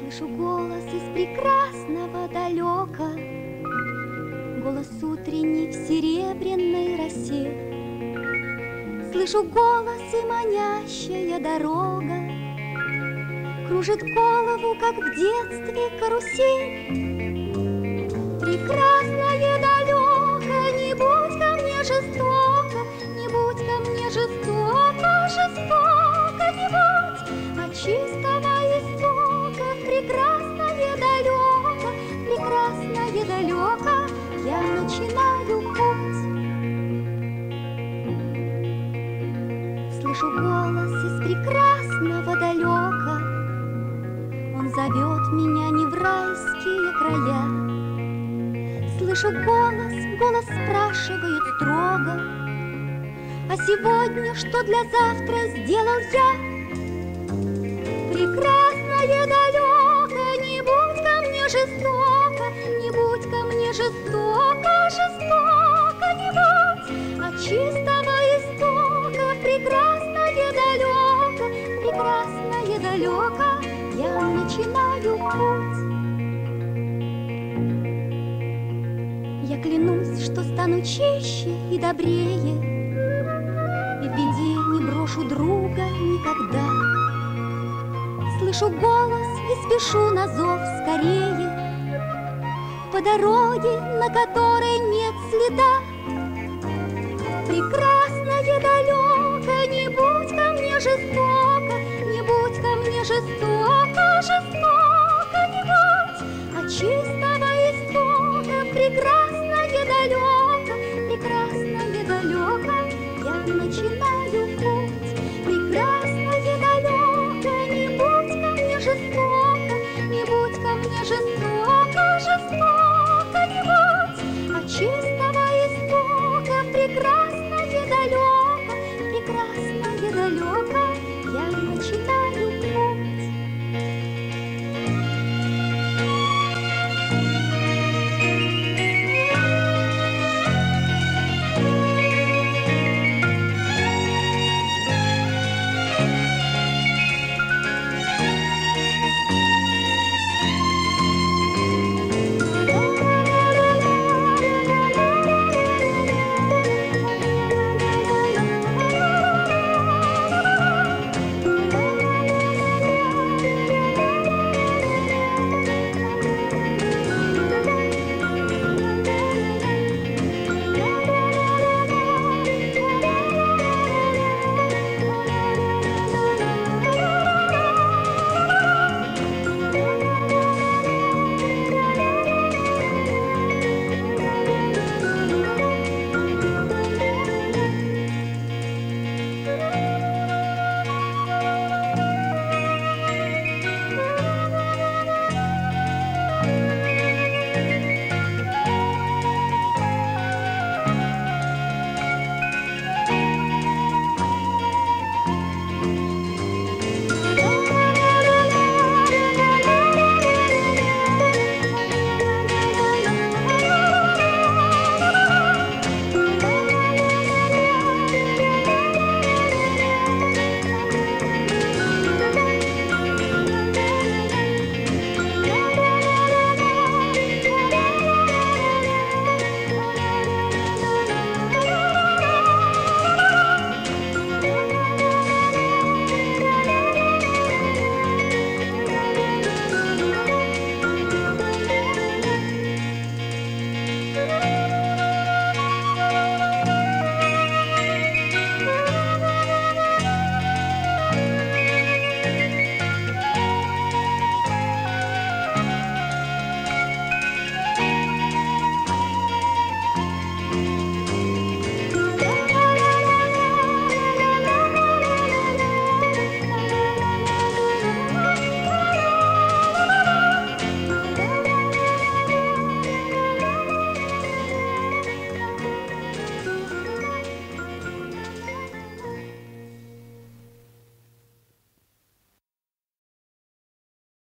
Слышу голос из прекрасного далека, голос утренний в серебряной росе. Слышу голос и манящая дорога кружит голову, как в детстве карусель. Прекрасное далеко, не будь ко мне жестоко, не будь ко мне жестоко, жестоко не будь, от чистого истока. Прекрасное далеко, я начинаю путь. Слышу голос из прекрасного далека, он зовет меня не в райские края. Слышу голос спрашивает строго: а сегодня что для завтра сделал я? Прекрасное далеко, не будь ко мне жестоко, не будь ко мне жестоко, жестоко не будь, от чистого истока. Прекрасное далеко, я начинаю путь. Я клянусь, что стану чище и добрее, и в беде не брошу друга никогда. Слышу голос и спешу на зов скорее по дороге, на которой нет следа. Прекрасное далеко, не будь ко мне жестоко, не будь ко мне жестоко, жестоко не будь, от чистого истока. Прекрасное далеко, я начинаю